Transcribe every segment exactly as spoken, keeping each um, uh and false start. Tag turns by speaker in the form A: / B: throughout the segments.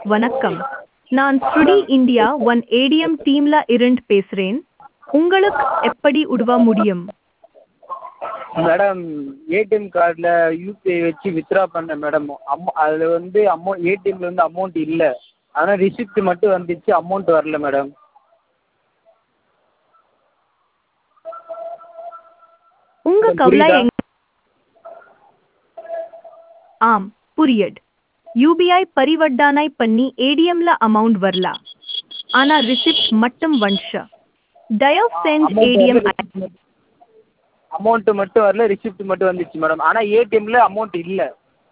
A: வணக்கம். நான் ஸ்ருடி India one ATM டீம்ல இருந்து பேசுறேன். உங்களுக்கு எப்படி உதவ முடியும்?
B: மேடம் ஏடிஎம் கார்டில் யூபிஐ வச்சு வித்ட்ரா பண்ணேன் மேடம். அமௌ அதில் வந்து அமௌ ஏடிஎம்மில் வந்து அமௌண்ட் இல்லை. ஆனால் ரிசிப்ட் மட்டும் வந்துச்சு, அமௌண்ட் வரல மேடம்.
A: உங்க
B: மேடம்
A: கவலை
B: புரியுதா?
A: எங் ஆம் புரியுது. யூபிஐ பரிவர்த்தனை பண்ணி ஏடிஎம்ல அமௌண்ட் வரல. ஆனா ரிசிப்ட் மட்டும் வந்துச்சு. தயவு செஞ்சு
B: அமௌண்ட்
A: ஏடிஎம்
B: வரல, ரிசிப்ட் மட்டும் அமௌண்ட்டு மட்டும் வரல, ரிசிப்ட் மட்டும் வந்துச்சு மேடம். ஆனால் ஏடிஎம்மில் அமௌண்ட் இல்லை.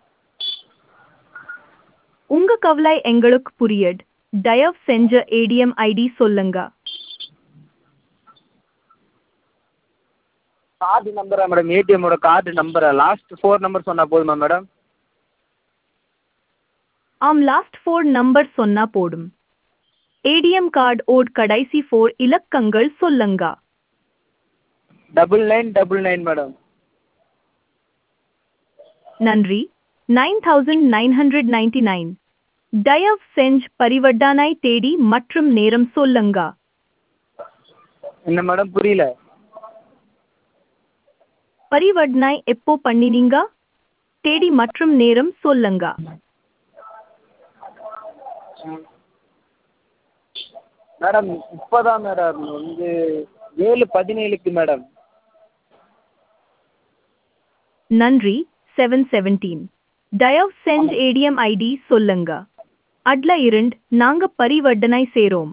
A: உங்க கவலை எங்களுக்கு புரியுது. தயவு செஞ்சு ஏடிஎம் ஐடி சொல்லுங்க.
B: கார்டு நம்பரா மேடம்? ஏடிஎம்மோட கார்டு நம்பரா? லாஸ்ட் ஃபோர் நம்பர் சொன்னால் போதுமா மேடம்?
A: ஆம், லாஸ்ட் ஃபோர் நம்பர் சொன்னா போடும். ஏடிஎம் கார்டு ஓட் கடைசி ஃபோர் இலக்கங்கள் சொல்லுங்க.
B: Double nine double nine madam.
A: நன்றி. Nine thousand nine hundred ninety nine. தயவு செஞ்சு பரிவர்த்தனை தேதி மற்றும் நேரம் சொல்லுங்க.
B: என்ன மேடம் புரியல?
A: பரிவர்த்தனை எப்போ பண்ணினீங்க? தேதி மற்றும் நேரம் சொல்லுங்க.
B: மேடம் இப்போதான் மேடம் வந்து ஏழு பதினேழுக்கு மேடம்.
A: நன்றி. Seven seventeen. தயவு செஞ்சு ஏடிஎம் ஐடி சொல்லுங்க. அட்ல இருந்து நாங்க பரிவர்த்தனை செய்றோம்.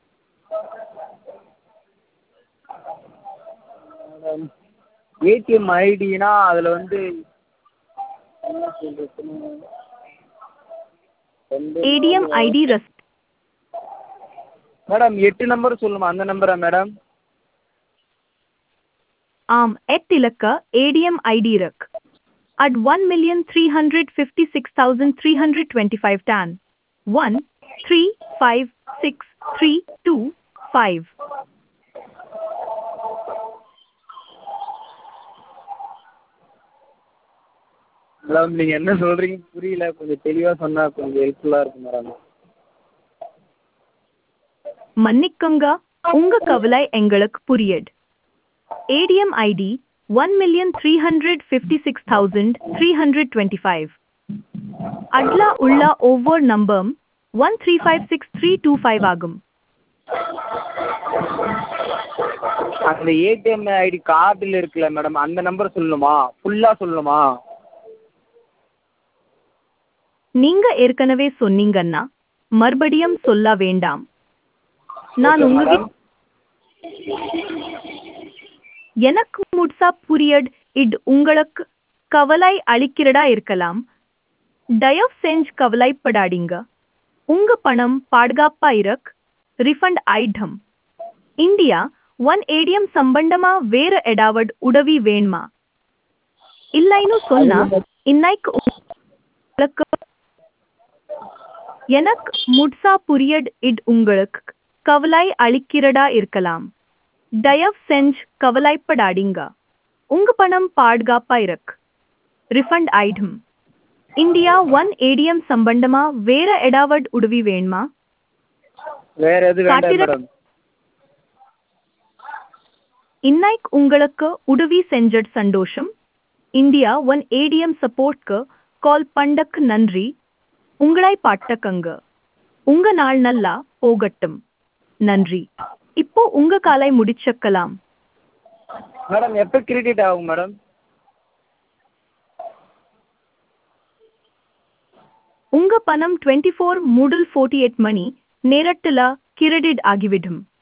B: மேடம் ஏடிஎம் ஐடினா அதில் வந்து என்ன சொல்றதுன்னு ரெண்டு
A: ஏடிஎம்
B: நாலு
A: ஐடி ரஸ்
B: மேடம் எட்டு நம்பர் சொல்லுமா, அந்த நம்பரா மேடம்?
A: ஆம், எட்டு இலக்க ஏடிஎம் ஐடி இருக்கு. At one million three hundred fifty six thousand three hundred twenty five டான் one three five six three two five.
B: Madam நீங்கள் என்ன சொல்கிறீங்க புரியல, கொஞ்சம் தெளிவாக சொன்னால் கொஞ்சம் ஹெல்ப்ஃபுல்லாக இருக்கும் மேடம்.
A: மன்னிக்குங்க, உங்க கவலை எங்களுக்கு புரியுது. ATM ID one million three hundred fifty six thousand three hundred twenty five. அட்ல உள்ள ஒவ்வொரு நம்பரும் one three five six three two five ஆகும்.
B: அந்த ஏடிஎம் ஐடி கார்டில் இருக்குல்ல மேடம், அந்த நம்பர் சொல்லணுமா? ஃபுல்லாக சொல்லணுமா?
A: நீங்க ஏற்கனவே சொன்னீங்கன்னா மறுபடியும் சொல்ல வேண்டாம். நான்
B: ஓகே
A: உங்ககிட்ட
B: மேடம்.
A: எனக்கு முழுசா புரியுது. இது உங்களுக்கு கவலை அளிக்கிறதா இருக்கலாம். தயவு செஞ்சு கவலைப்படாதீங்க. உங்க பணம் பாதுகாப்பா இருக்கு. ரிஃபண்ட் ஆயிடும். இந்தியா ஒன் ஏடிஎம் சம்பந்தமா வேற ஏதாவது உதவி வேணுமா? இல்லைன்னு சொன்னா இன்னைக்கு உங்களுக்கு எனக்கு முழுசா புரியுது. இது உங்களுக்கு கவலை அளிக்கிறதா இருக்கலாம். தயவு செஞ்சு கவலைப்படாதீங்க. உங்க பணம் பாதுகாப்பா இருக்கு. ரிஃபண்ட் ஆயிடும். இந்தியா ஒன் ஏடிஎம் சம்பந்தமா வேற ஏதாவது உதவி வேணுமா?
B: வேற எது வேண்டாம்
A: காட்டிற
B: மேடம்.
A: இன்னைக்கு உங்களுக்கு உதவி செஞ்சது சந்தோஷம். இந்தியா ஒன் ஏடிஎம் சப்போர்ட்க்கு கால் பண்ணக்கு நன்றி. உங்களை பாட்டக்கங்க. உங்க நாள் நல்லா போகட்டும். நன்றி. இப்போ உங்க காலை முடிச்சுக்கலாம்.
B: மேடம் எப்போ கிரெடிட் ஆகும் மேடம்?
A: உங்க பணம் டுவெண்ட்டி ஃபோர் முதல் ஃபோர்ட்டி எயிட் மணி நேரத்துல கிரெடிட் ஆகிவிடும்.